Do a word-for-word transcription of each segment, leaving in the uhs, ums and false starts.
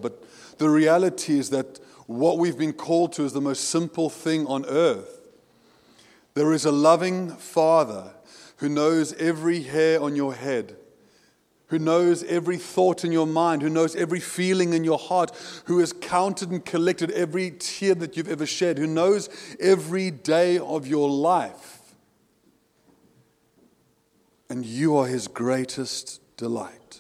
but the reality is that what we've been called to is the most simple thing on earth. There is a loving Father who knows every hair on your head, who knows every thought in your mind, who knows every feeling in your heart, who has counted and collected every tear that you've ever shed, who knows every day of your life. And you are His greatest delight.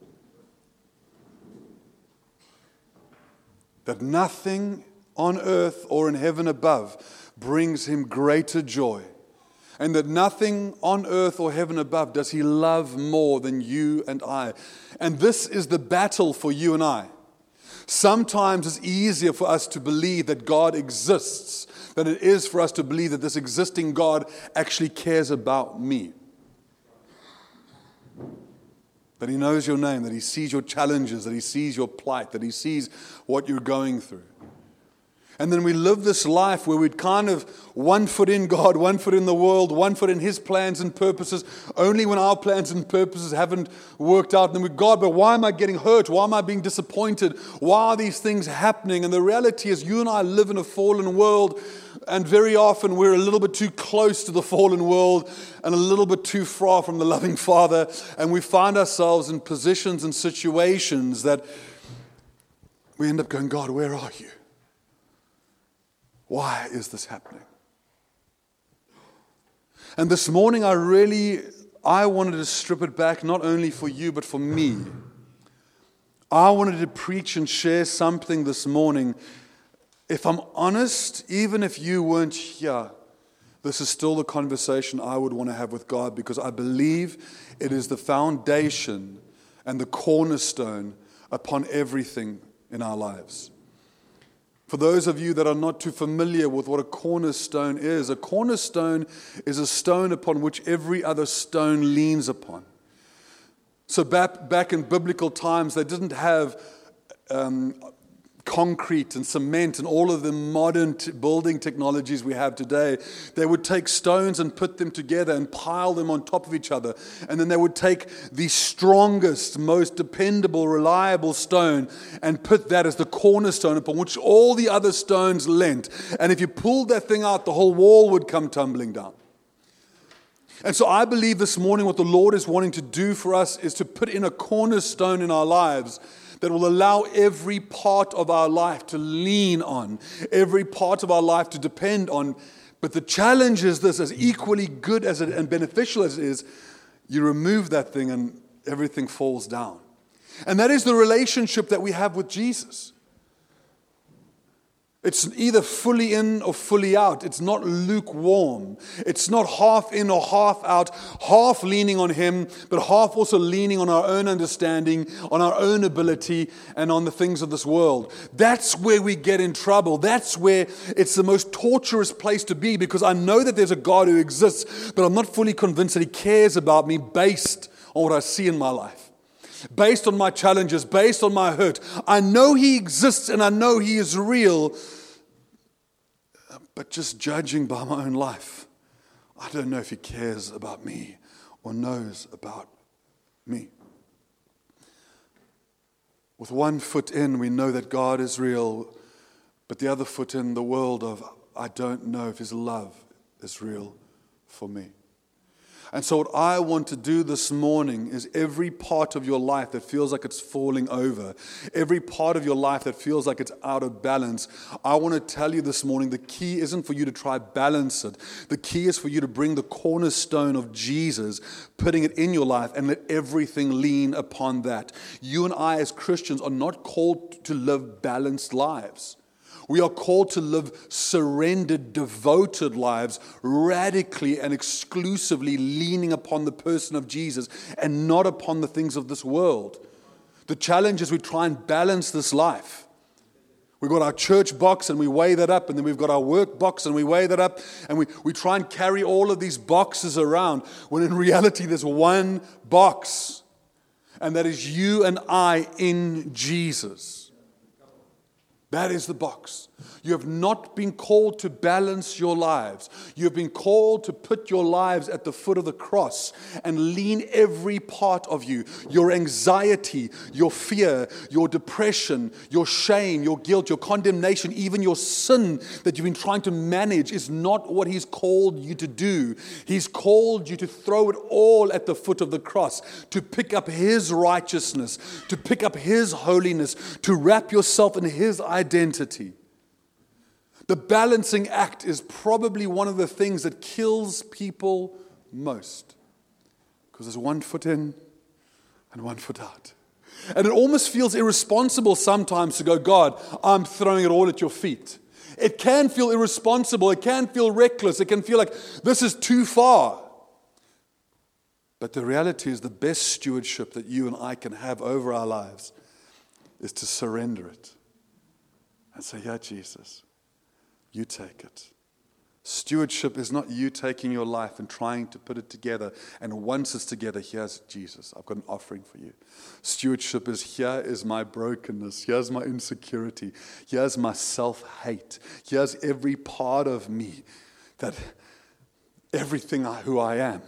That nothing on earth or in heaven above brings Him greater joy. And that nothing on earth or heaven above does He love more than you and I. And this is the battle for you and I. Sometimes it's easier for us to believe that God exists than it is for us to believe that this existing God actually cares about me. That He knows your name, that He sees your challenges, that He sees your plight, that He sees what you're going through. And then we live this life where we'd kind of one foot in God, one foot in the world, one foot in His plans and purposes, only when our plans and purposes haven't worked out. And then we, God, but why am I getting hurt? Why am I being disappointed? Why are these things happening? And the reality is you and I live in a fallen world, and very often we're a little bit too close to the fallen world and a little bit too far from the loving Father. And we find ourselves in positions and situations that we end up going, God, where are you? Why is this happening? And this morning I really, I wanted to strip it back not only for you but for me. I wanted to preach and share something this morning. If I'm honest, even if you weren't here, this is still the conversation I would want to have with God, because I believe it is the foundation and the cornerstone upon everything in our lives. For those of you that are not too familiar with what a cornerstone is, a cornerstone is a stone upon which every other stone leans upon. So back, back in biblical times, they didn't have um, concrete and cement and all of the modern t- building technologies we have today. They would take stones and put them together and pile them on top of each other. And then they would take the strongest, most dependable, reliable stone and put that as the cornerstone upon which all the other stones leant. And if you pulled that thing out, the whole wall would come tumbling down. And so I believe this morning what the Lord is wanting to do for us is to put in a cornerstone in our lives that will allow every part of our life to lean on, every part of our life to depend on. But the challenge is this: as equally good as it and beneficial as it is, you remove that thing and everything falls down. And that is the relationship that we have with Jesus. It's either fully in or fully out. It's not lukewarm. It's not half in or half out, half leaning on Him, but half also leaning on our own understanding, on our own ability, and on the things of this world. That's where we get in trouble. That's where it's the most torturous place to be, because I know that there's a God who exists, but I'm not fully convinced that He cares about me based on what I see in my life. Based on my challenges, based on my hurt. I know He exists and I know He is real, but just judging by my own life, I don't know if He cares about me or knows about me. With one foot in, we know that God is real, but the other foot in the world of, I don't know if His love is real for me. And so what I want to do this morning is every part of your life that feels like it's falling over, every part of your life that feels like it's out of balance, I want to tell you this morning, the key isn't for you to try balance it. The key is for you to bring the cornerstone of Jesus, putting it in your life, and let everything lean upon that. You and I as Christians are not called to live balanced lives. We are called to live surrendered, devoted lives, radically and exclusively leaning upon the person of Jesus and not upon the things of this world. The challenge is we try and balance this life. We've got our church box and we weigh that up, and then we've got our work box and we weigh that up, and we, we try and carry all of these boxes around, when in reality there's one box, and that is you and I in Jesus. That is the box. You have not been called to balance your lives. You have been called to put your lives at the foot of the cross and lean every part of you. Your anxiety, your fear, your depression, your shame, your guilt, your condemnation, even your sin that you've been trying to manage is not what He's called you to do. He's called you to throw it all at the foot of the cross, to pick up His righteousness, to pick up His holiness, to wrap yourself in His identity. Identity. The balancing act is probably one of the things that kills people most. Because there's one foot in and one foot out. And it almost feels irresponsible sometimes to go, God, I'm throwing it all at your feet. It can feel irresponsible. It can feel reckless. It can feel like this is too far. But the reality is the best stewardship that you and I can have over our lives is to surrender it. And say, yeah, Jesus, you take it. Stewardship is not you taking your life and trying to put it together. And once it's together, here's Jesus. I've got an offering for you. Stewardship is, here is my brokenness. Here's my insecurity. Here's my self-hate. Here's every part of me, that everything I, who I am.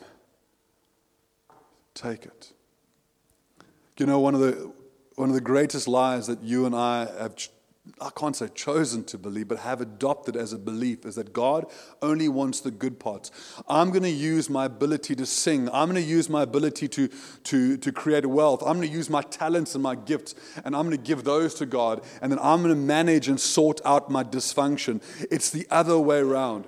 Take it. You know, one of the one of the greatest lies that you and I have I can't say chosen to believe, but have adopted as a belief is that God only wants the good parts. I'm going to use my ability to sing. I'm going to use my ability to, to, to create wealth. I'm going to use my talents and my gifts, and I'm going to give those to God. And then I'm going to manage and sort out my dysfunction. It's the other way around.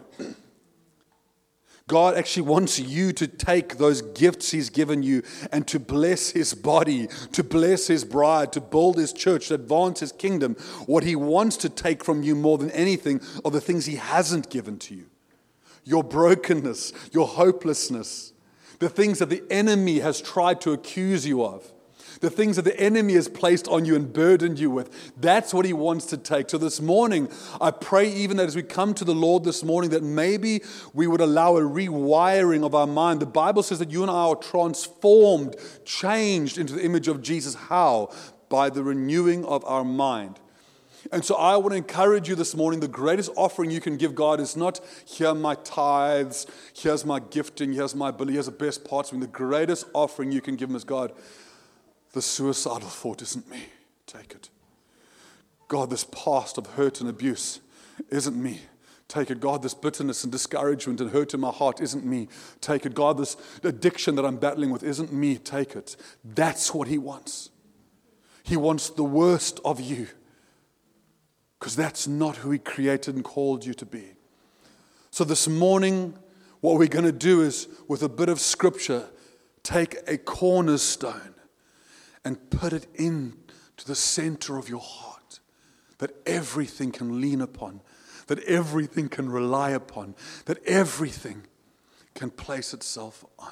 God actually wants you to take those gifts He's given you and to bless His body, to bless His bride, to build His church, to advance His kingdom. What He wants to take from you more than anything are the things He hasn't given to you. Your brokenness, your hopelessness, the things that the enemy has tried to accuse you of. The things that the enemy has placed on you and burdened you with. That's what He wants to take. So this morning, I pray even that as we come to the Lord this morning, that maybe we would allow a rewiring of our mind. The Bible says that you and I are transformed, changed into the image of Jesus. How? By the renewing of our mind. And so I want to encourage you this morning, the greatest offering you can give God is not, here are my tithes, here's my gifting, here's my ability, here's the best parts of me. The greatest offering you can give Him is, God, the suicidal thought isn't me. Take it. God, this past of hurt and abuse isn't me. Take it. God, this bitterness and discouragement and hurt in my heart isn't me. Take it. God, this addiction that I'm battling with isn't me. Take it. That's what He wants. He wants the worst of you, because that's not who He created and called you to be. So this morning, what we're going to do is, with a bit of scripture, take a cornerstone and put it in to the center of your heart, that everything can lean upon, that everything can rely upon, that everything can place itself on.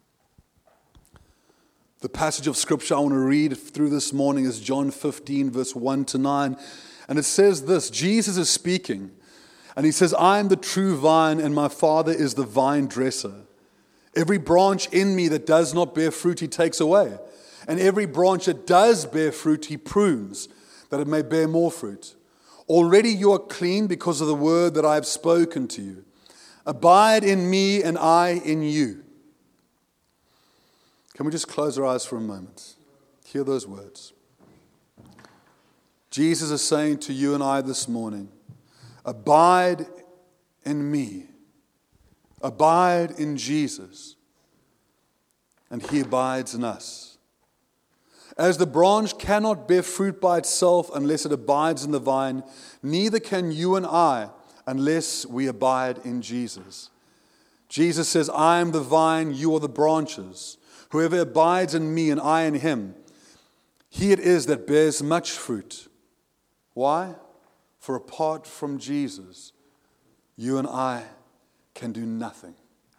The passage of scripture I want to read through this morning is John fifteen, verse one to nine. And it says this, Jesus is speaking, and He says, I am the true vine, and my Father is the vine dresser. Every branch in me that does not bear fruit, He takes away. And every branch that does bear fruit, He prunes, that it may bear more fruit. Already you are clean because of the word that I have spoken to you. Abide in me and I in you. Can we just close our eyes for a moment? Hear those words. Jesus is saying to you and I this morning, abide in me. Abide in Jesus. And He abides in us. As the branch cannot bear fruit by itself unless it abides in the vine, neither can you and I unless we abide in Jesus. Jesus says, I am the vine, you are the branches. Whoever abides in me and I in him, he it is that bears much fruit. Why? For apart from Jesus, you and I can do nothing.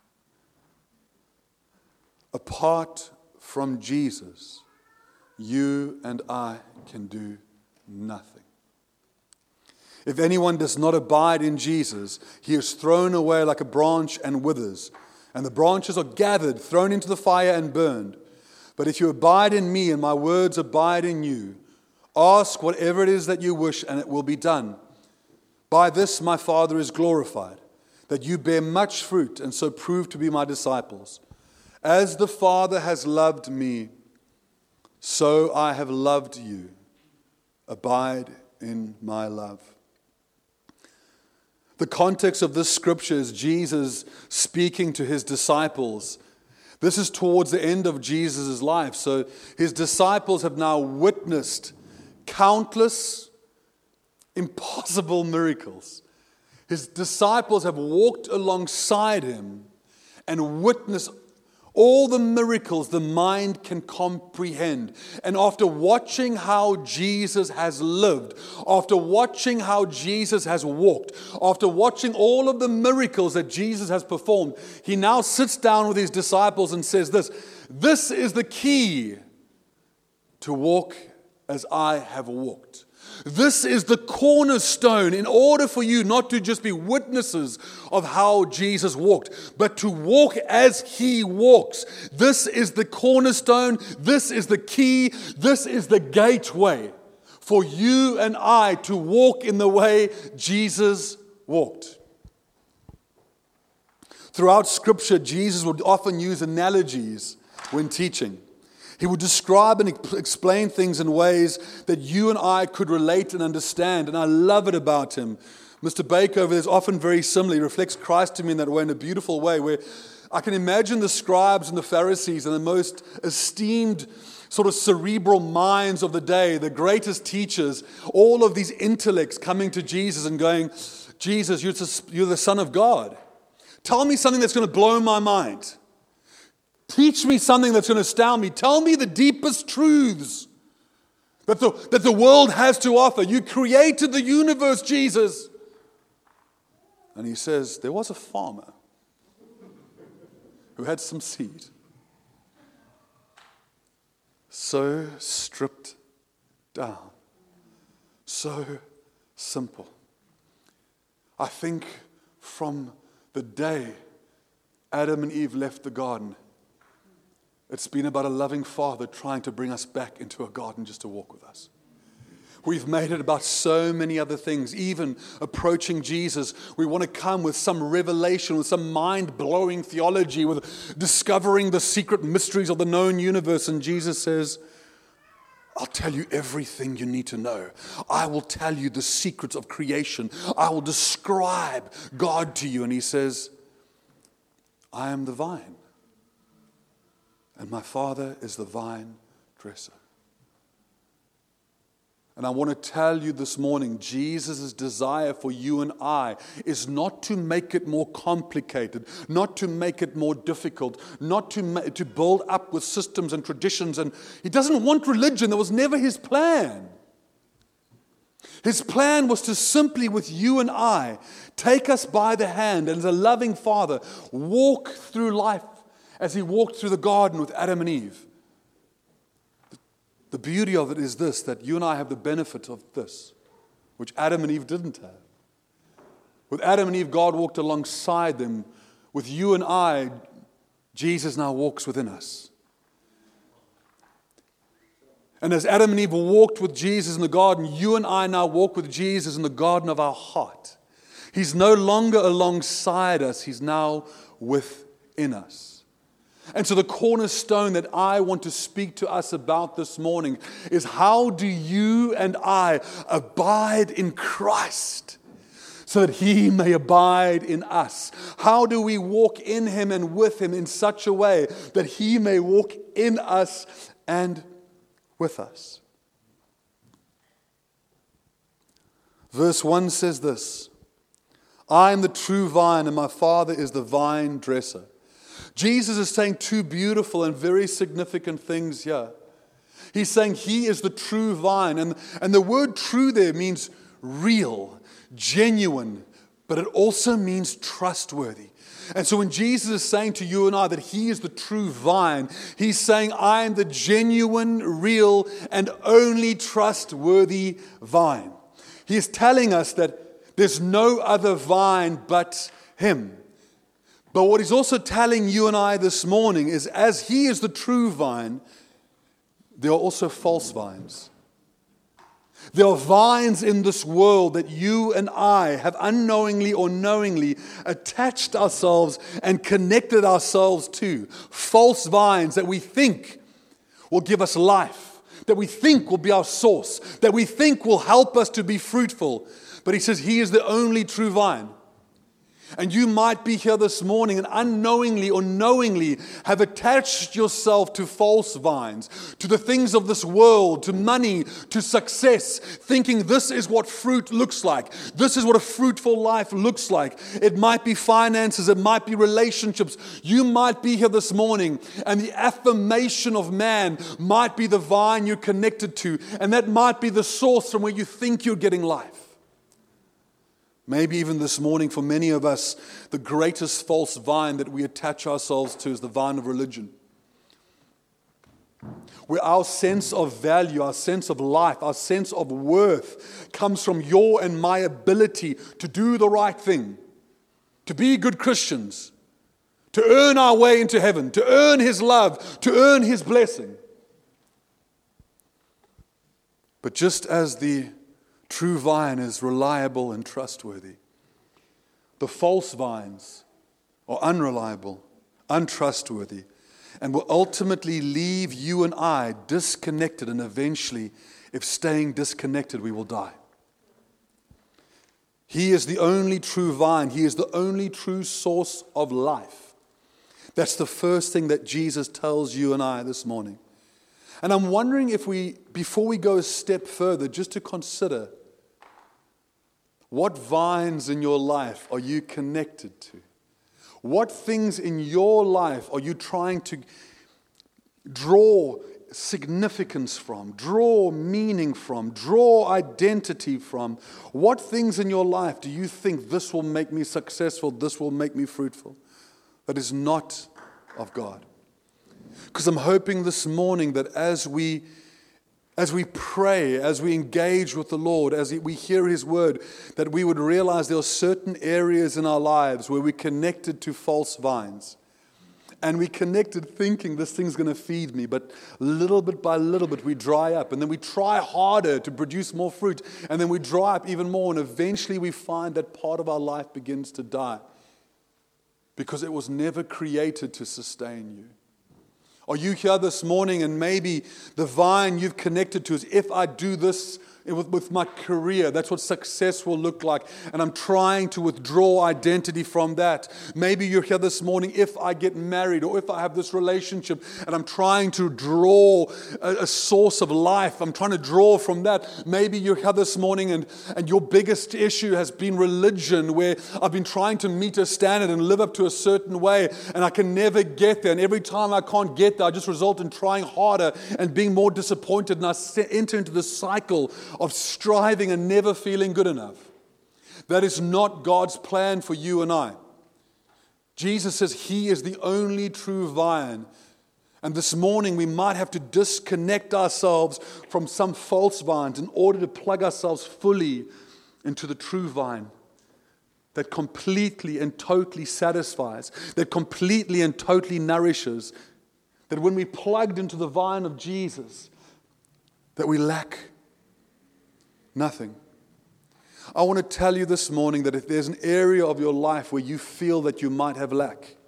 Apart from Jesus, you and I can do nothing. If anyone does not abide in Jesus, he is thrown away like a branch and withers, and the branches are gathered, thrown into the fire and burned. But if you abide in me and my words abide in you, Ask whatever it is that you wish, and it will be done. By this my Father is glorified, that you bear much fruit, and so prove to be my disciples. As the Father has loved me, so I have loved you. Abide in my love. The context of this scripture is Jesus speaking to his disciples. This is towards the end of Jesus' life. So his disciples have now witnessed countless, impossible miracles. His disciples have walked alongside him and witnessed all the miracles the mind can comprehend. And after watching how Jesus has lived, after watching how Jesus has walked, after watching all of the miracles that Jesus has performed, he now sits down with his disciples and says this, this is the key to walk as I have walked. This is the cornerstone in order for you not to just be witnesses of how Jesus walked, but to walk as he walks. This is the cornerstone. This is the key. This is the gateway for you and I to walk in the way Jesus walked. Throughout Scripture, Jesus would often use analogies when teaching. He would describe and explain things in ways that you and I could relate and understand. And I love it about him. Mister Baker over there is often very similar. He reflects Christ to me in that way, in a beautiful way, where I can imagine the scribes and the Pharisees and the most esteemed sort of cerebral minds of the day, the greatest teachers, all of these intellects coming to Jesus and going, Jesus, you're the, you're the Son of God. Tell me something that's going to blow my mind. Teach me something that's going to astound me. Tell me the deepest truths that the, that the world has to offer. You created the universe, Jesus. And he says, there was a farmer who had some seed. So stripped down. So simple. I think from the day Adam and Eve left the garden, it's been about a loving Father trying to bring us back into a garden just to walk with us. We've made it about so many other things. Even approaching Jesus, we want to come with some revelation, with some mind-blowing theology, with discovering the secret mysteries of the known universe. And Jesus says, I'll tell you everything you need to know. I will tell you the secrets of creation. I will describe God to you. And he says, I am the vine. And my Father is the vine dresser. And I want to tell you this morning, Jesus' desire for you and I is not to make it more complicated, not to make it more difficult, not to, ma- to build up with systems and traditions. And he doesn't want religion. That was never his plan. His plan was to simply, with you and I, take us by the hand and as a loving Father, walk through life as he walked through the garden with Adam and Eve. The beauty of it is this, that you and I have the benefit of this, which Adam and Eve didn't have. With Adam and Eve, God walked alongside them. With you and I, Jesus now walks within us. And as Adam and Eve walked with Jesus in the garden, you and I now walk with Jesus in the garden of our heart. He's no longer alongside us. He's now within us. And so the cornerstone that I want to speak to us about this morning is, how do you and I abide in Christ so that he may abide in us? How do we walk in him and with him in such a way that he may walk in us and with us? Verse one says this, I am the true vine and my Father is the vine dresser. Jesus is saying two beautiful and very significant things here. He's saying he is the true vine. And, and the word true there means real, genuine, but it also means trustworthy. And so when Jesus is saying to you and I that he is the true vine, he's saying, I am the genuine, real, and only trustworthy vine. He is telling us that there's no other vine but him. But what he's also telling you and I this morning is, as he is the true vine, there are also false vines. There are vines in this world that you and I have unknowingly or knowingly attached ourselves and connected ourselves to. False vines that we think will give us life, that we think will be our source, that we think will help us to be fruitful. But he says he is the only true vine. And you might be here this morning and unknowingly or knowingly have attached yourself to false vines, to the things of this world, to money, to success, thinking this is what fruit looks like. This is what a fruitful life looks like. It might be finances, it might be relationships. You might be here this morning and the affirmation of man might be the vine you're connected to, and that might be the source from where you think you're getting life. Maybe even this morning, for many of us, the greatest false vine that we attach ourselves to is the vine of religion. Where our sense of value, our sense of life, our sense of worth comes from your and my ability to do the right thing, to be good Christians, to earn our way into heaven, to earn His love, to earn His blessing. But just as the true vine is reliable and trustworthy, the false vines are unreliable, untrustworthy, and will ultimately leave you and I disconnected, and eventually, if staying disconnected, we will die. He is the only true vine. He is the only true source of life. That's the first thing that Jesus tells you and I this morning. And I'm wondering if we, before we go a step further, just to consider, what vines in your life are you connected to? What things in your life are you trying to draw significance from, draw meaning from, draw identity from? What things in your life do you think this will make me successful, this will make me fruitful? That is not of God. Because I'm hoping this morning that as we As we pray, as we engage with the Lord, as we hear His word, that we would realize there are certain areas in our lives where we're connected to false vines. And we connected thinking this thing's going to feed me, but little bit by little bit we dry up. And then we try harder to produce more fruit. And then we dry up even more. And eventually we find that part of our life begins to die. Because it was never created to sustain you. Are you here this morning and maybe the vine you've connected to is, if I do this with, with my career, that's what success will look like, and I'm trying to withdraw identity from that. Maybe you're here this morning, if I get married or if I have this relationship and I'm trying to draw a, a source of life, I'm trying to draw from that. Maybe you're here this morning and, and your biggest issue has been religion, where I've been trying to meet a standard and live up to a certain way and I can never get there, and every time I can't get there I just result in trying harder and being more disappointed, and I enter into this cycle of striving and never feeling good enough. That is not God's plan for you and I. Jesus says He is the only true vine. And this morning we might have to disconnect ourselves from some false vines in order to plug ourselves fully into the true vine that completely and totally satisfies, that completely and totally nourishes, that when we plugged into the vine of Jesus, that we lack nothing. I want to tell you this morning that if there's an area of your life where you feel that you might have lack,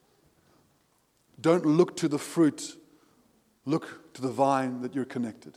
don't look to the fruit, look to the vine that you're connected.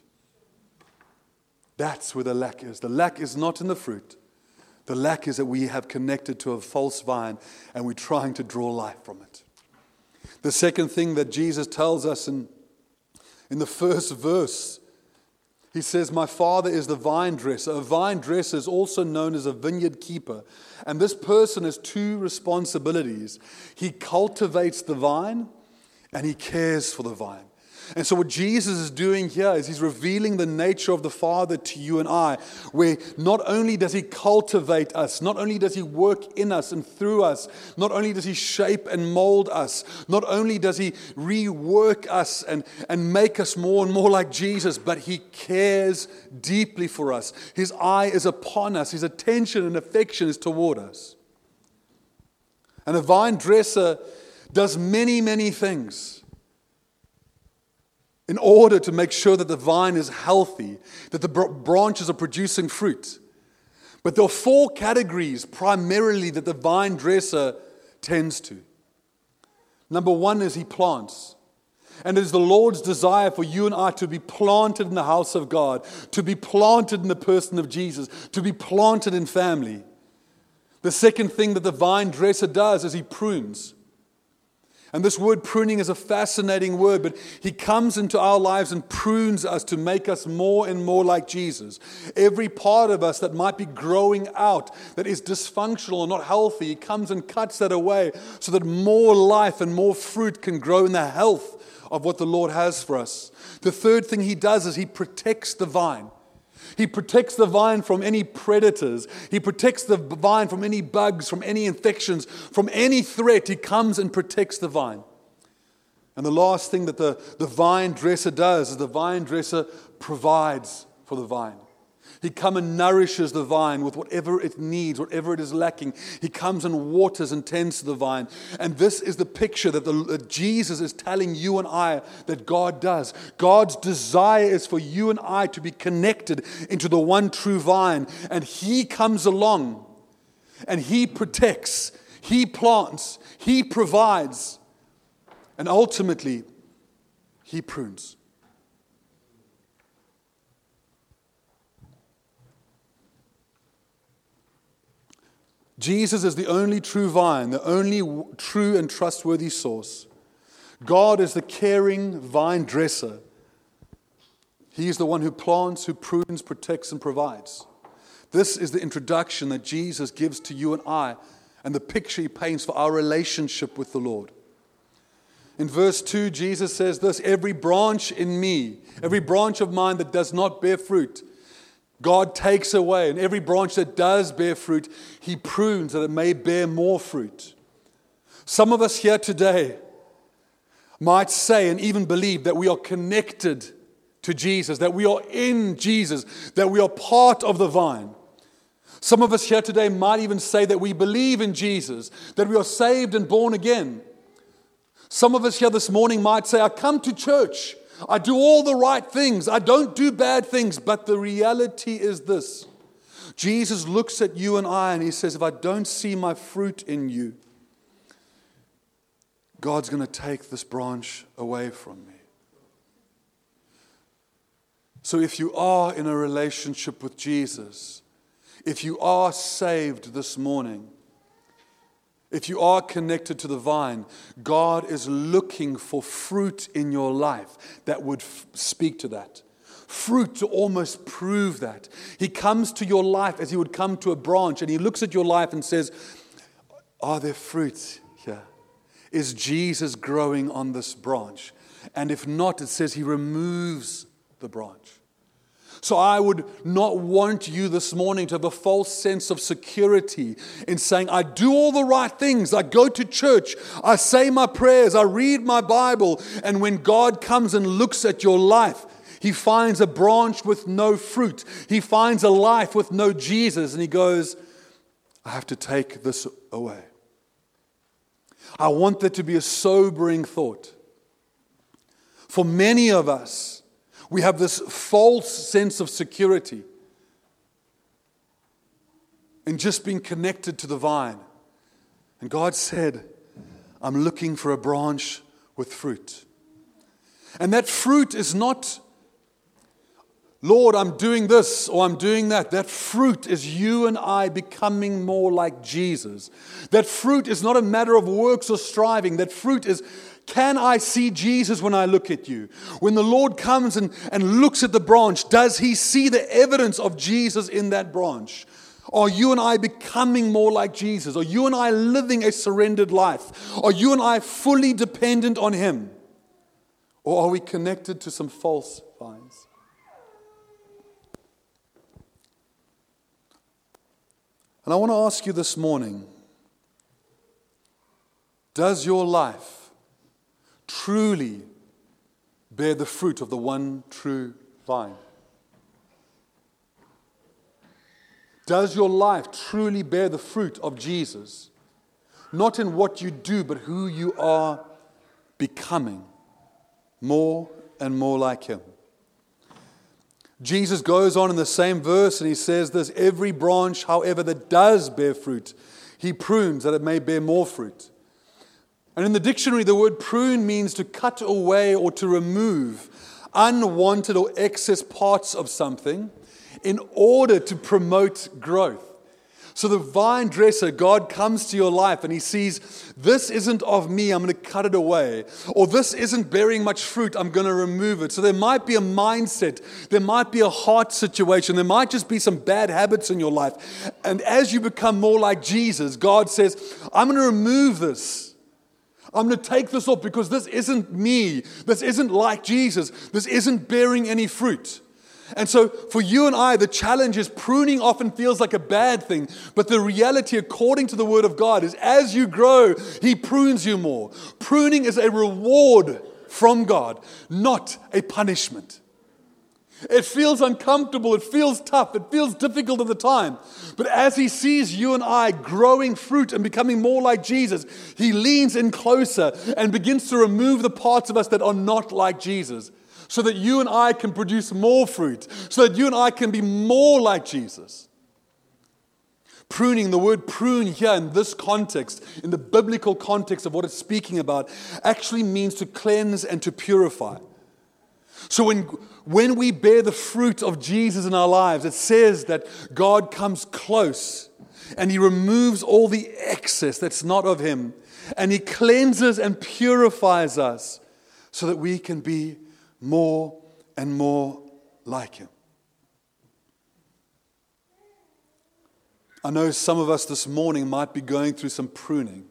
That's where the lack is. The lack is not in the fruit. The lack is that we have connected to a false vine and we're trying to draw life from it. The second thing that Jesus tells us in, in the first verse, He says, my Father is the vine dresser. A vine dresser is also known as a vineyard keeper. And this person has two responsibilities. He cultivates the vine and he cares for the vine. And so what Jesus is doing here is He's revealing the nature of the Father to you and I, where not only does He cultivate us, not only does He work in us and through us, not only does He shape and mold us, not only does He rework us and, and make us more and more like Jesus, but He cares deeply for us. His eye is upon us. His attention and affection is toward us. And a vine dresser does many, many things in order to make sure that the vine is healthy, that the br- branches are producing fruit. But there are four categories primarily that the vine dresser tends to. Number one is he plants. And it is the Lord's desire for you and I to be planted in the house of God, to be planted in the person of Jesus, to be planted in family. The second thing that the vine dresser does is he prunes. And this word pruning is a fascinating word, but he comes into our lives and prunes us to make us more and more like Jesus. Every part of us that might be growing out, that is dysfunctional or not healthy, he comes and cuts that away so that more life and more fruit can grow in the health of what the Lord has for us. The third thing he does is he protects the vine. He protects the vine from any predators. He protects the vine from any bugs, from any infections, from any threat. He comes and protects the vine. And the last thing that the, the vine dresser does is the vine dresser provides for the vine. He comes and nourishes the vine with whatever it needs, whatever it is lacking. He comes and waters and tends to the vine. And this is the picture that, the, that Jesus is telling you and I that God does. God's desire is for you and I to be connected into the one true vine. And He comes along and He protects, He plants, He provides, and ultimately He prunes. Jesus is the only true vine, the only true and trustworthy source. God is the caring vine dresser. He is the one who plants, who prunes, protects, and provides. This is the introduction that Jesus gives to you and I, and the picture He paints for our relationship with the Lord. In verse two, Jesus says this, every branch in me, every branch of mine that does not bear fruit, God takes away, and every branch that does bear fruit, He prunes that it may bear more fruit. Some of us here today might say and even believe that we are connected to Jesus, that we are in Jesus, that we are part of the vine. Some of us here today might even say that we believe in Jesus, that we are saved and born again. Some of us here this morning might say, I come to church, I do all the right things. I don't do bad things. But the reality is this. Jesus looks at you and I and He says, if I don't see my fruit in you, God's going to take this branch away from me. So if you are in a relationship with Jesus, if you are saved this morning, if you are connected to the vine, God is looking for fruit in your life that would f- speak to that. Fruit to almost prove that. He comes to your life as He would come to a branch, and He looks at your life and says, are there fruit here? Is Jesus growing on this branch? And if not, it says He removes the branch. So I would not want you this morning to have a false sense of security in saying, I do all the right things. I go to church. I say my prayers. I read my Bible. And when God comes and looks at your life, He finds a branch with no fruit. He finds a life with no Jesus. And He goes, I have to take this away. I want that to be a sobering thought. For many of us, we have this false sense of security in just being connected to the vine. And God said, I'm looking for a branch with fruit. And that fruit is not, Lord, I'm doing this or I'm doing that. That fruit is you and I becoming more like Jesus. That fruit is not a matter of works or striving. That fruit is, can I see Jesus when I look at you? When the Lord comes and, and looks at the branch, does He see the evidence of Jesus in that branch? Are you and I becoming more like Jesus? Are you and I living a surrendered life? Are you and I fully dependent on Him? Or are we connected to some false vines? And I want to ask you this morning, does your life truly bear the fruit of the one true vine? Does your life truly bear the fruit of Jesus? Not in what you do, but who you are becoming more and more like Him. Jesus goes on in the same verse and He says this, every branch, however, that does bear fruit, He prunes that it may bear more fruit. And in the dictionary, the word prune means to cut away or to remove unwanted or excess parts of something in order to promote growth. So the vine dresser, God comes to your life and He sees, this isn't of me, I'm going to cut it away. Or this isn't bearing much fruit, I'm going to remove it. So there might be a mindset, there might be a heart situation, there might just be some bad habits in your life. And as you become more like Jesus, God says, I'm going to remove this. I'm going to take this off because this isn't me. This isn't like Jesus. This isn't bearing any fruit. And so for you and I, the challenge is pruning often feels like a bad thing. But the reality, according to the Word of God, is as you grow, He prunes you more. Pruning is a reward from God, not a punishment. It feels uncomfortable. It feels tough. It feels difficult at the time. But as He sees you and I growing fruit and becoming more like Jesus, He leans in closer and begins to remove the parts of us that are not like Jesus, so that you and I can produce more fruit, so that you and I can be more like Jesus. Pruning, the word prune here in this context, in the biblical context of what it's speaking about, actually means to cleanse and to purify. So when, when we bear the fruit of Jesus in our lives, it says that God comes close and He removes all the excess that's not of Him, and He cleanses and purifies us so that we can be more and more like Him. I know some of us this morning might be going through some pruning.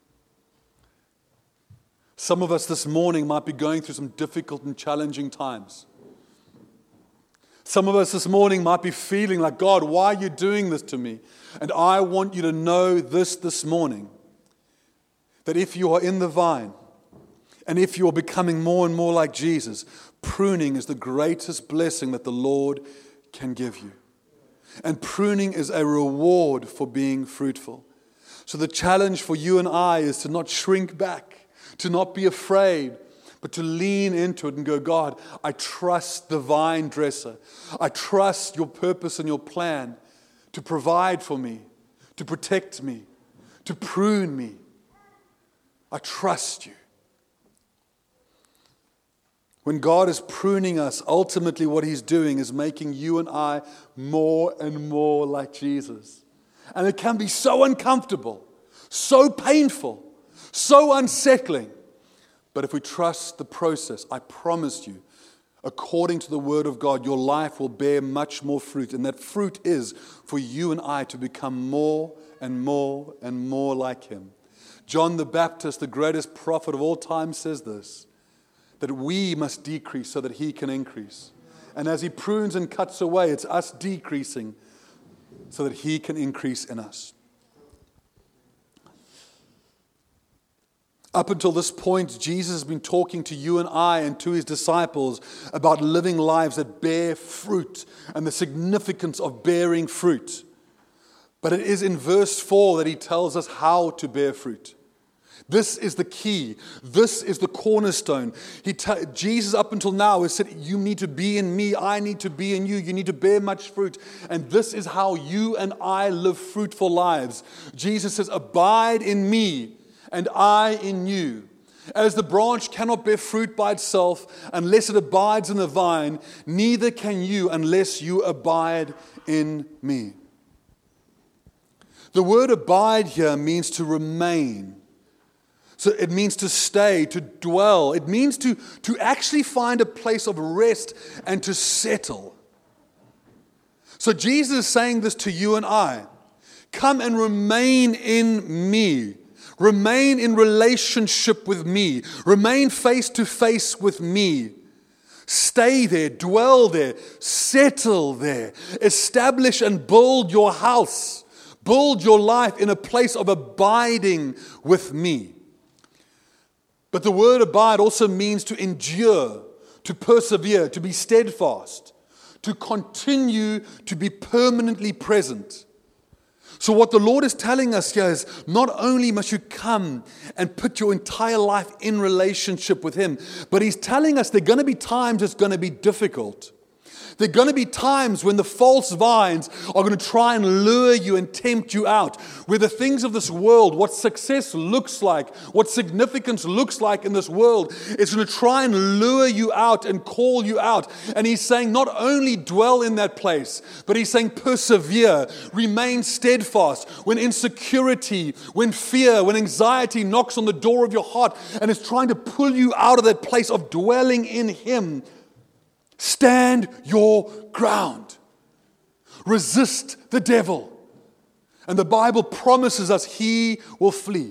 Some of us this morning might be going through some difficult and challenging times. Some of us this morning might be feeling like, God, why are you doing this to me? And I want you to know this this morning, that if you are in the vine, and if you are becoming more and more like Jesus, pruning is the greatest blessing that the Lord can give you. And pruning is a reward for being fruitful. So the challenge for you and I is to not shrink back, to not be afraid, but to lean into it and go, God, I trust the vine dresser. I trust your purpose and your plan to provide for me, to protect me, to prune me. I trust you. When God is pruning us, ultimately what He's doing is making you and I more and more like Jesus. And it can be so uncomfortable, so painful, so unsettling. But if we trust the process, I promise you, according to the Word of God, your life will bear much more fruit. And that fruit is for you and I to become more and more and more like Him. John the Baptist, the greatest prophet of all time, says this, that we must decrease so that He can increase. And as He prunes and cuts away, it's us decreasing so that He can increase in us. Up until this point, Jesus has been talking to you and I and to His disciples about living lives that bear fruit and the significance of bearing fruit. But it is in verse four that He tells us how to bear fruit. This is the key. This is the cornerstone. He t- Jesus up until now has said, you need to be in me. I need to be in you. You need to bear much fruit. And this is how you and I live fruitful lives. Jesus says, abide in me and I in you. As the branch cannot bear fruit by itself unless it abides in the vine, neither can you unless you abide in me. The word abide here means to remain. So it means to stay, to dwell. It means to, to actually find a place of rest and to settle. So Jesus is saying this to you and I. Come and remain in me. Remain in relationship with me. Remain face to face with me. Stay there, dwell there, settle there. Establish and build your house. Build your life in a place of abiding with me. But the word abide also means to endure, to persevere, to be steadfast, to continue to be permanently present. So what the Lord is telling us here is not only must you come and put your entire life in relationship with Him, but He's telling us there are going to be times it's going to be difficult. There are going to be times when the false vines are going to try and lure you and tempt you out, where the things of this world, what success looks like, what significance looks like in this world, is going to try and lure you out and call you out. And He's saying not only dwell in that place, but He's saying persevere, remain steadfast. When insecurity, when fear, when anxiety knocks on the door of your heart and is trying to pull you out of that place of dwelling in Him, stand your ground. Resist the devil. And the Bible promises us He will flee.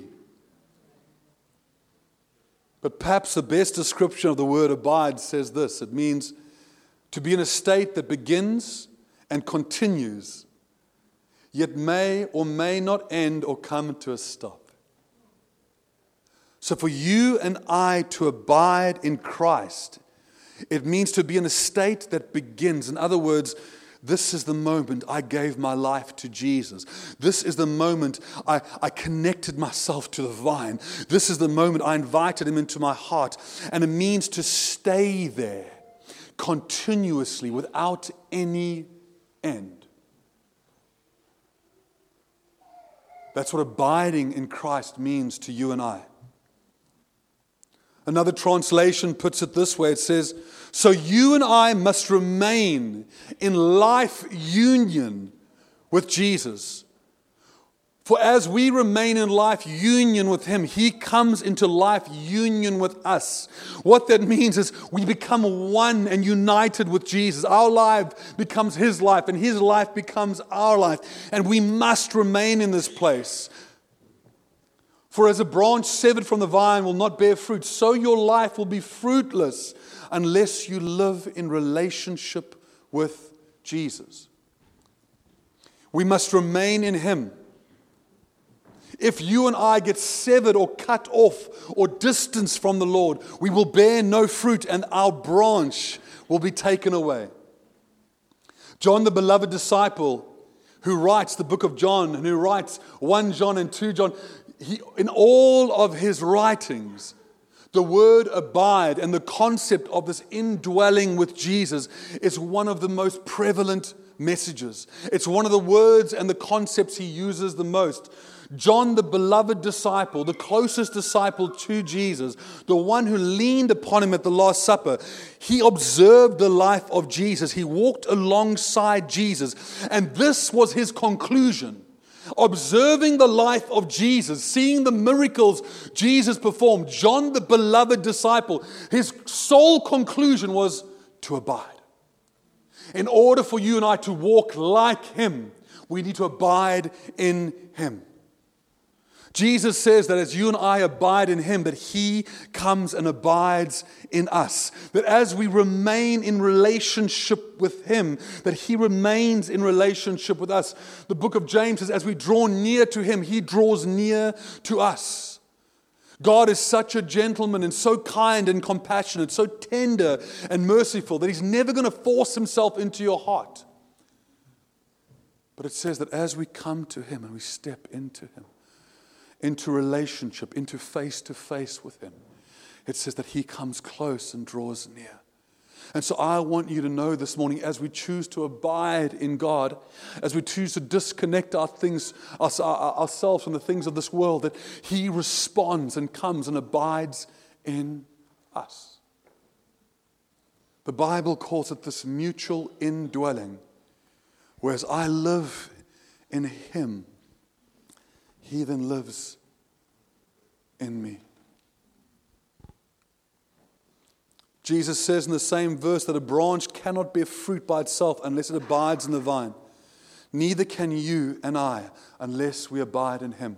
But perhaps the best description of the word abide says this. It means to be in a state that begins and continues, yet may or may not end or come to a stop. So for you and I to abide in Christ, it means to be in a state that begins. In other words, this is the moment I gave my life to Jesus. This is the moment I, I connected myself to the vine. This is the moment I invited Him into my heart. And it means to stay there continuously without any end. That's what abiding in Christ means to you and I. Another translation puts it this way. It says, so you and I must remain in life union with Jesus. For as we remain in life union with Him, He comes into life union with us. What that means is we become one and united with Jesus. Our life becomes His life, and His life becomes our life. And we must remain in this place. For as a branch severed from the vine will not bear fruit, so your life will be fruitless unless you live in relationship with Jesus. We must remain in Him. If you and I get severed or cut off or distanced from the Lord, we will bear no fruit and our branch will be taken away. John, the beloved disciple, who writes the book of John and who writes First John and Second John, He, in all of his writings, the word abide and the concept of this indwelling with Jesus is one of the most prevalent messages. It's one of the words and the concepts he uses the most. John, the beloved disciple, the closest disciple to Jesus, the one who leaned upon Him at the Last Supper, he observed the life of Jesus. He walked alongside Jesus, and this was his conclusion. Observing the life of Jesus, seeing the miracles Jesus performed, John, the beloved disciple, his sole conclusion was to abide. In order for you and I to walk like Him, we need to abide in Him. Jesus says that as you and I abide in Him, that He comes and abides in us. That as we remain in relationship with Him, that He remains in relationship with us. The book of James says, as we draw near to Him, He draws near to us. God is such a gentleman and so kind and compassionate, so tender and merciful, that He's never going to force Himself into your heart. But it says that as we come to Him and we step into Him, into relationship, into face-to-face with Him, it says that He comes close and draws near. And so I want you to know this morning, as we choose to abide in God, as we choose to disconnect our things, our, our, ourselves from the things of this world, that He responds and comes and abides in us. The Bible calls it this mutual indwelling, whereas I live in Him, He then lives in me. Jesus says in the same verse that a branch cannot bear fruit by itself unless it abides in the vine. Neither can you and I unless we abide in Him.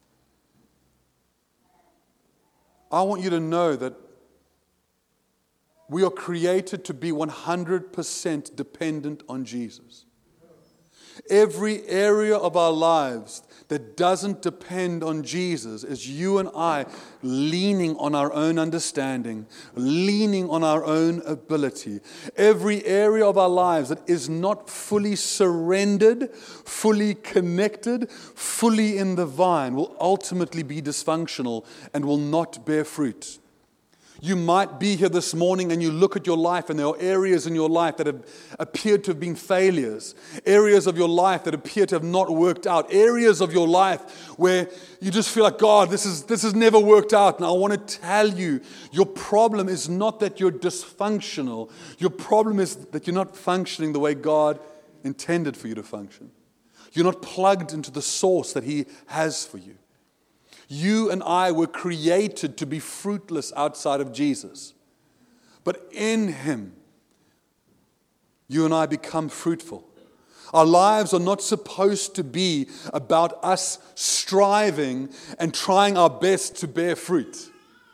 I want you to know that we are created to be one hundred percent dependent on Jesus. Every area of our lives that doesn't depend on Jesus is you and I leaning on our own understanding, leaning on our own ability. Every area of our lives that is not fully surrendered, fully connected, fully in the vine will ultimately be dysfunctional and will not bear fruit. You might be here this morning and you look at your life and there are areas in your life that have appeared to have been failures. Areas of your life that appear to have not worked out. Areas of your life where you just feel like, God, this is this has never worked out. And I want to tell you, your problem is not that you're dysfunctional. Your problem is that you're not functioning the way God intended for you to function. You're not plugged into the source that He has for you. You and I were created to be fruitless outside of Jesus. But in Him, you and I become fruitful. Our lives are not supposed to be about us striving and trying our best to bear fruit.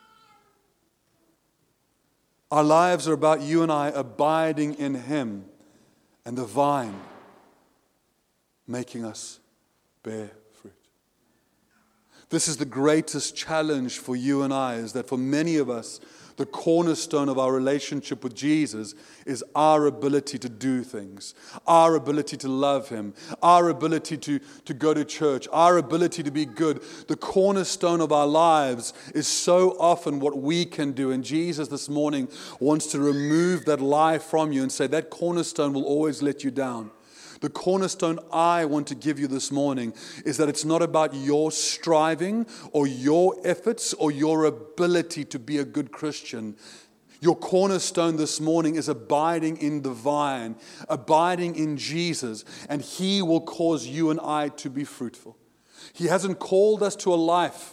Our lives are about you and I abiding in Him and the vine making us bear fruit. This is the greatest challenge for you and I, is that for many of us, the cornerstone of our relationship with Jesus is our ability to do things, our ability to love Him, our ability to, to go to church, our ability to be good. The cornerstone of our lives is so often what we can do. And Jesus this morning wants to remove that lie from you and say that cornerstone will always let you down. The cornerstone I want to give you this morning is that it's not about your striving or your efforts or your ability to be a good Christian. Your cornerstone this morning is abiding in the vine, abiding in Jesus, and He will cause you and I to be fruitful. He hasn't called us to a life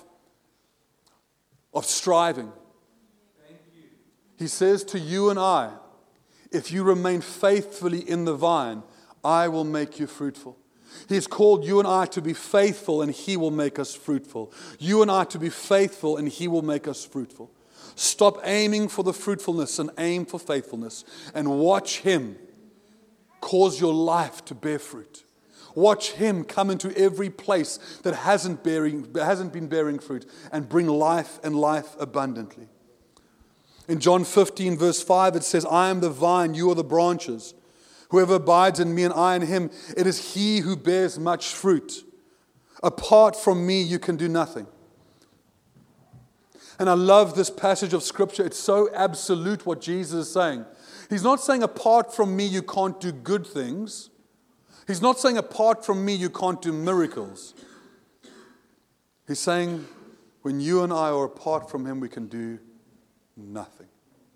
of striving. Thank you. He says to you and I, if you remain faithfully in the vine, I will make you fruitful. He's called you and I to be faithful, and He will make us fruitful. You and I to be faithful, and He will make us fruitful. Stop aiming for the fruitfulness and aim for faithfulness, and watch Him cause your life to bear fruit. Watch Him come into every place that hasn't bearing, hasn't been bearing fruit and bring life and life abundantly. In John fifteen, verse five, it says, I am the vine, you are the branches. Whoever abides in me and I in him, it is he who bears much fruit. Apart from me, you can do nothing. And I love this passage of Scripture. It's so absolute what Jesus is saying. He's not saying apart from me, you can't do good things. He's not saying apart from me, you can't do miracles. He's saying when you and I are apart from Him, we can do nothing.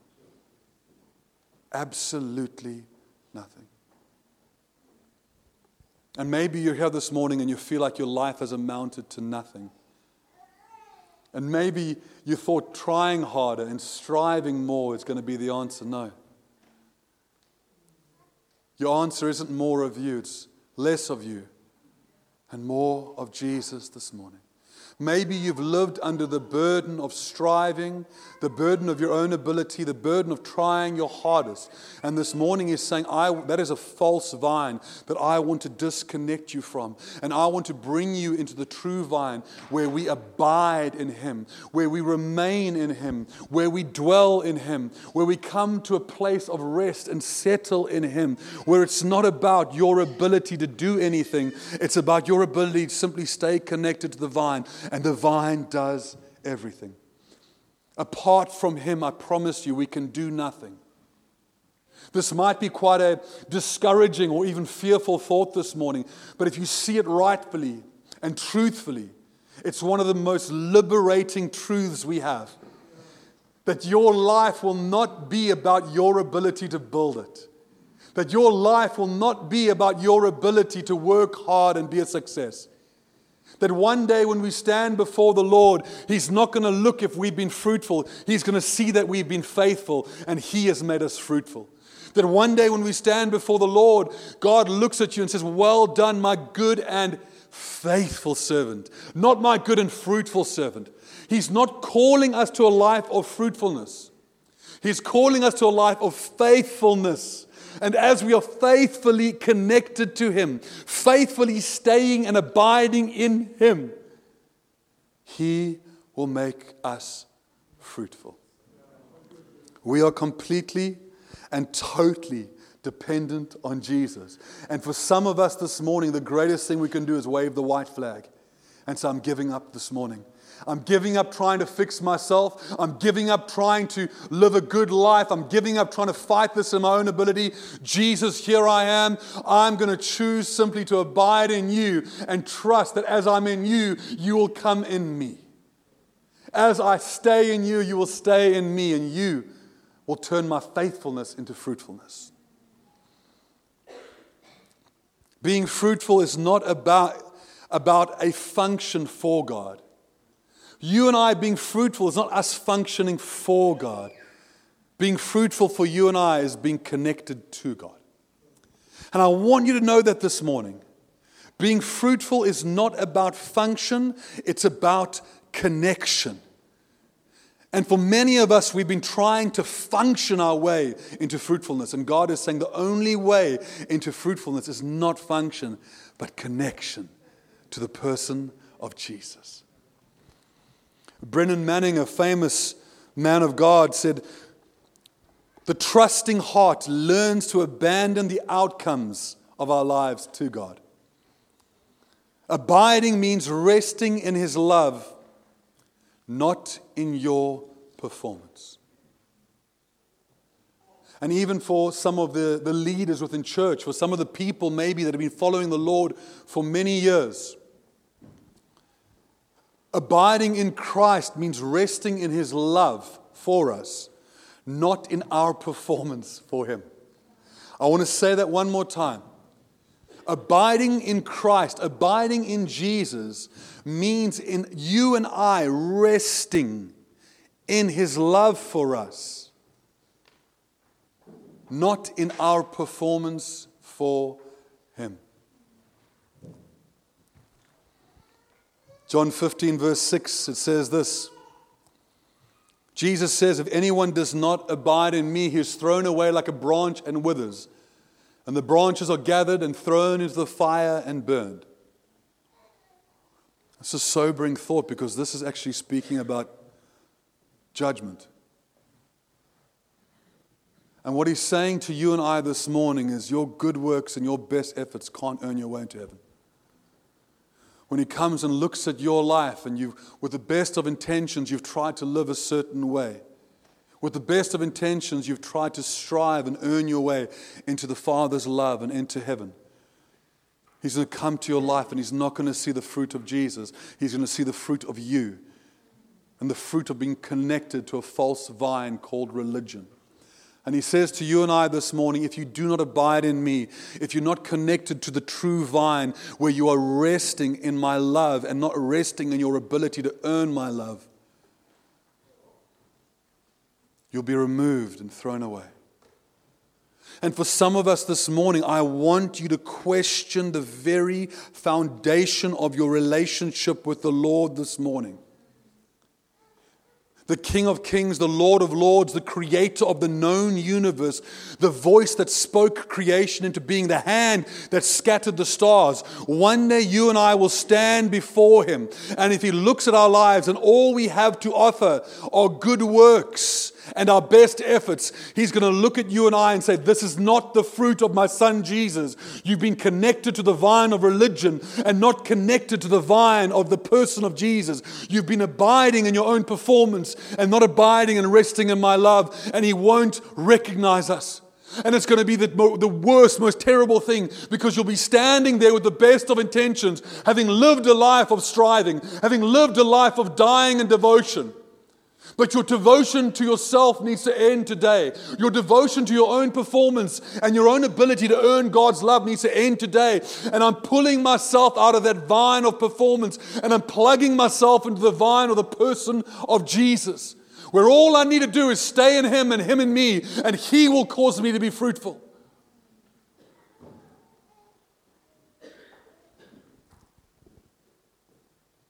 Absolutely nothing. And maybe you're here this morning and you feel like your life has amounted to nothing. And maybe you thought trying harder and striving more is going to be the answer. No. Your answer isn't more of you, it's less of you and more of Jesus this morning. Maybe you've lived under the burden of striving, the burden of your own ability, the burden of trying your hardest. And this morning is saying, I, that is a false vine that I want to disconnect you from. And I want to bring you into the true vine where we abide in Him, where we remain in Him, where we dwell in Him, where we come to a place of rest and settle in Him, where it's not about your ability to do anything. It's about your ability to simply stay connected to the vine. And the vine does everything. Apart from Him, I promise you, we can do nothing. This might be quite a discouraging or even fearful thought this morning, but if you see it rightfully and truthfully, it's one of the most liberating truths we have. That your life will not be about your ability to build it. That your life will not be about your ability to work hard and be a success. That one day when we stand before the Lord, He's not going to look if we've been fruitful. He's going to see that we've been faithful and He has made us fruitful. That one day when we stand before the Lord, God looks at you and says, well done, my good and faithful servant. Not my good and fruitful servant. He's not calling us to a life of fruitfulness. He's calling us to a life of faithfulness. And as we are faithfully connected to Him, faithfully staying and abiding in Him, He will make us fruitful. We are completely and totally dependent on Jesus. And for some of us this morning, the greatest thing we can do is wave the white flag and say, I'm giving up this morning. I'm giving up trying to fix myself. I'm giving up trying to live a good life. I'm giving up trying to fight this in my own ability. Jesus, here I am. I'm going to choose simply to abide in you and trust that as I'm in you, you will come in me. As I stay in you, you will stay in me, and you will turn my faithfulness into fruitfulness. Being fruitful is not about, about a function for God. You and I being fruitful is not us functioning for God. Being fruitful for you and I is being connected to God. And I want you to know that this morning. Being fruitful is not about function, it's about connection. And for many of us, we've been trying to function our way into fruitfulness. And God is saying the only way into fruitfulness is not function, but connection to the person of Jesus. Brennan Manning, a famous man of God, said, the trusting heart learns to abandon the outcomes of our lives to God. Abiding means resting in His love, not in your performance. And even for some of the, the leaders within church, for some of the people maybe that have been following the Lord for many years, abiding in Christ means resting in His love for us, not in our performance for Him. I want to say that one more time. Abiding in Christ, abiding in Jesus, means in you and I resting in His love for us, not in our performance for Him. John fifteen verse six, it says this. Jesus says, if anyone does not abide in me, he is thrown away like a branch and withers. And the branches are gathered and thrown into the fire and burned. It's a sobering thought, because this is actually speaking about judgment. And what He's saying to you and I this morning is your good works and your best efforts can't earn your way into heaven. When He comes and looks at your life and you, with the best of intentions, you've tried to live a certain way. With the best of intentions, you've tried to strive and earn your way into the Father's love and into heaven. He's going to come to your life and He's not going to see the fruit of Jesus. He's going to see the fruit of you and the fruit of being connected to a false vine called religion. And He says to you and I this morning, if you do not abide in me, if you're not connected to the true vine where you are resting in my love and not resting in your ability to earn my love, you'll be removed and thrown away. And for some of us this morning, I want you to question the very foundation of your relationship with the Lord this morning. The King of Kings, the Lord of Lords, the Creator of the known universe, the voice that spoke creation into being, the hand that scattered the stars. One day you and I will stand before Him. And if He looks at our lives and all we have to offer are good works and our best efforts, He's going to look at you and I and say, this is not the fruit of my Son Jesus. You've been connected to the vine of religion and not connected to the vine of the person of Jesus. You've been abiding in your own performance and not abiding and resting in my love, and He won't recognize us. And it's going to be the, the worst, most terrible thing, because you'll be standing there with the best of intentions, having lived a life of striving, having lived a life of dying and devotion. But your devotion to yourself needs to end today. Your devotion to your own performance and your own ability to earn God's love needs to end today. And I'm pulling myself out of that vine of performance, and I'm plugging myself into the vine of the person of Jesus, where all I need to do is stay in Him and Him in me, and He will cause me to be fruitful.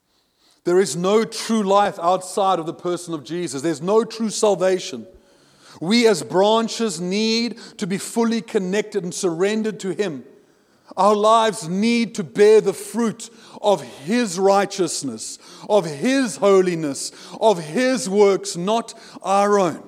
There is no true life outside of the person of Jesus. There's no true salvation We as branches need to be fully connected and surrendered to Him. Our lives need to bear the fruit of His righteousness, of His holiness, of His works, not our own.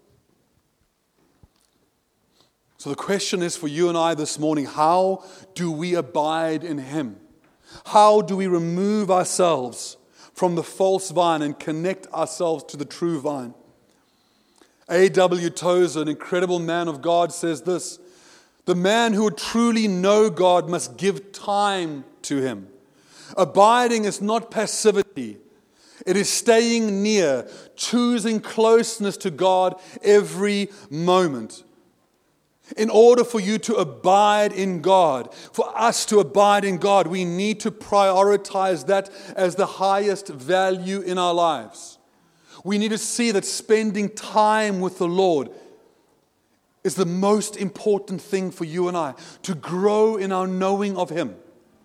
So the question is for you and I this morning, how do we abide in Him? How do we remove ourselves from the false vine and connect ourselves to the true vine? A W Tozer, an incredible man of God, says this: the man who would truly know God must give time to Him. Abiding is not passivity. It is staying near, choosing closeness to God every moment. In order for you to abide in God, for us to abide in God, we need to prioritize that as the highest value in our lives. We need to see that spending time with the Lord is the most important thing for you and I, to grow in our knowing of Him.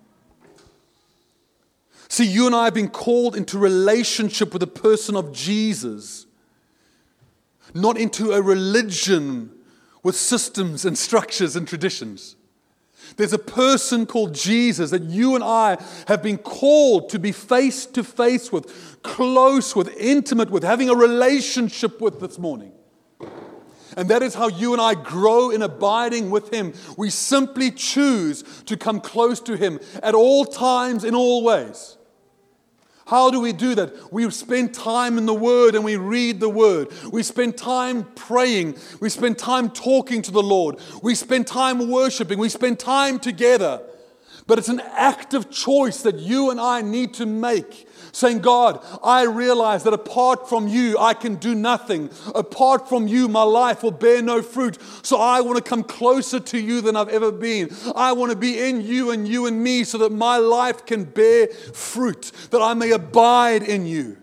See, you and I have been called into relationship with the person of Jesus, not into a religion with systems and structures and traditions. There's a person called Jesus that you and I have been called to be face to face with, close with, intimate with, having a relationship with this morning. And that is how you and I grow in abiding with Him. We simply choose to come close to Him at all times, in all ways. How do we do that? We spend time in the Word and we read the Word. We spend time praying. We spend time talking to the Lord. We spend time worshiping. We spend time together. But it's an active choice that you and I need to make. Saying, God, I realize that apart from you, I can do nothing. Apart from you, my life will bear no fruit. So I want to come closer to you than I've ever been. I want to be in you and you and me so that my life can bear fruit, that I may abide in you.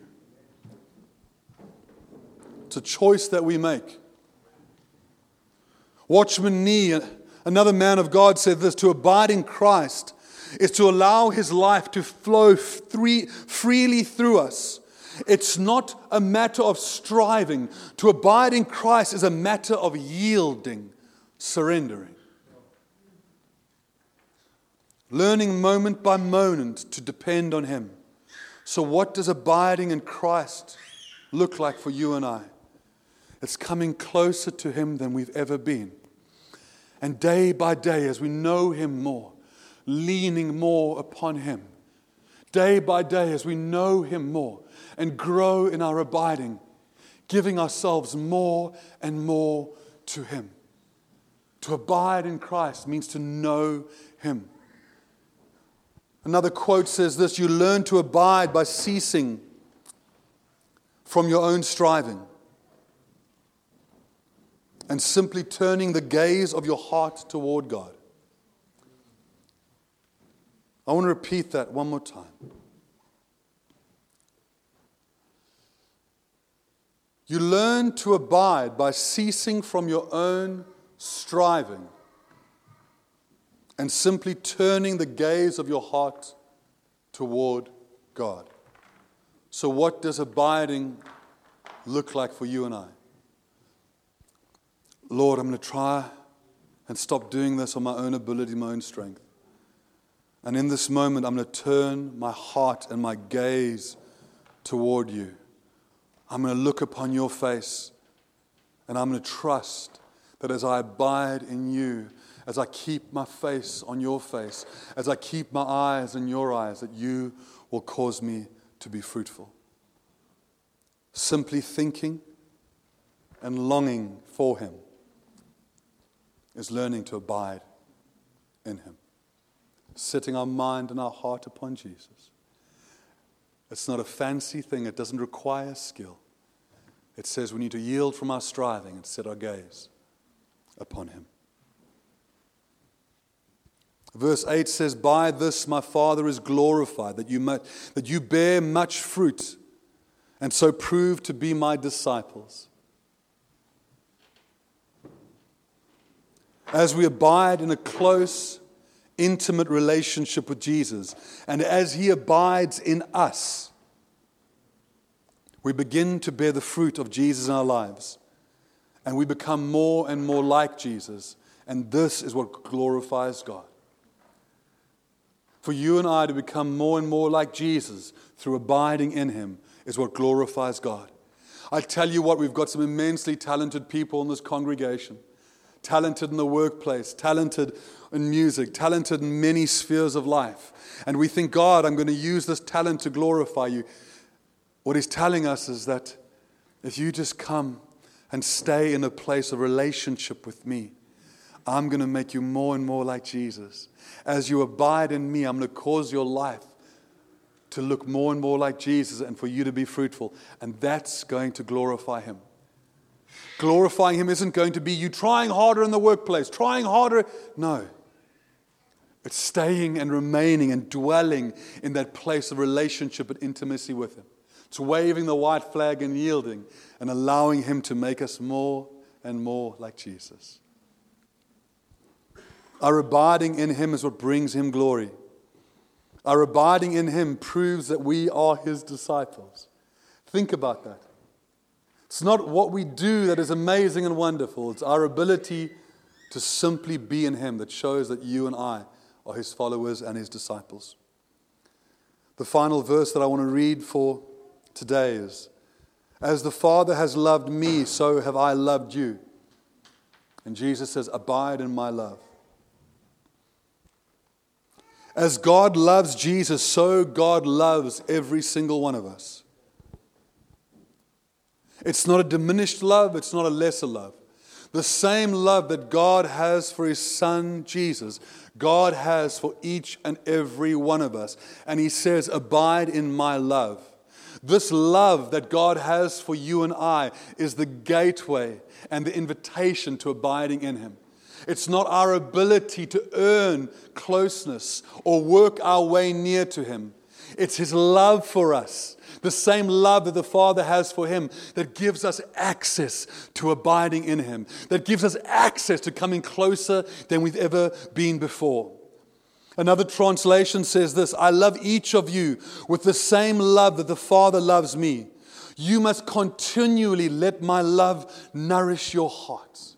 It's a choice that we make. Watchman Nee, another man of God, said this: to abide in Christ is to allow His life to flow free, freely through us. It's not a matter of striving. To abide in Christ is a matter of yielding, surrendering. Learning moment by moment to depend on Him. So what does abiding in Christ look like for you and I? It's coming closer to Him than we've ever been. And day by day, as we know Him more, leaning more upon Him. Day by day, as we know Him more and grow in our abiding, giving ourselves more and more to Him. To abide in Christ means to know Him. Another quote says this: you learn to abide by ceasing from your own striving and simply turning the gaze of your heart toward God. I want to repeat that one more time. You learn to abide by ceasing from your own striving and simply turning the gaze of your heart toward God. So what does abiding look like for you and I? Lord, I'm going to try and stop doing this on my own ability, my own strength. And in this moment, I'm going to turn my heart and my gaze toward you. I'm going to look upon your face, and I'm going to trust that as I abide in you, as I keep my face on your face, as I keep my eyes on your eyes, that you will cause me to be fruitful. Simply thinking and longing for Him is learning to abide in Him. Setting our mind and our heart upon Jesus. It's not a fancy thing. It doesn't require skill. It says we need to yield from our striving and set our gaze upon Him. Verse eight says, by this my Father is glorified, that you, might, that you bear much fruit and so prove to be my disciples. As we abide in a close, intimate relationship with Jesus, and as He abides in us, we begin to bear the fruit of Jesus in our lives. and we become more and more like Jesus. And this is what glorifies God. For you and I to become more and more like Jesus through abiding in Him is what glorifies God. I tell you what, we've got some immensely talented people in this congregation. Talented in the workplace, talented in music, talented in many spheres of life. And we think, God, I'm going to use this talent to glorify you. What He's telling us is that if you just come and stay in a place of relationship with me, I'm going to make you more and more like Jesus. As you abide in me, I'm going to cause your life to look more and more like Jesus and for you to be fruitful. And that's going to glorify Him. Glorifying Him isn't going to be you trying harder in the workplace, trying harder. No. It's staying and remaining and dwelling in that place of relationship and intimacy with Him. It's waving the white flag and yielding and allowing Him to make us more and more like Jesus. Our abiding in Him is what brings Him glory. Our abiding in Him proves that we are His disciples. Think about that. It's not what we do that is amazing and wonderful. It's our ability to simply be in Him that shows that you and I are His followers and His disciples. The final verse that I want to read for today is, as the Father has loved me, so have I loved you. And Jesus says, abide in my love. As God loves Jesus, so God loves every single one of us. It's not a diminished love, it's not a lesser love. The same love that God has for His Son, Jesus, God has for each and every one of us. And He says, abide in my love. This love that God has for you and I is the gateway and the invitation to abiding in Him. It's not our ability to earn closeness or work our way near to Him. It's His love for us, the same love that the Father has for Him, that gives us access to abiding in Him, that gives us access to coming closer than we've ever been before. Another translation says this, I love each of you with the same love that the Father loves me. You must continually let my love nourish your hearts.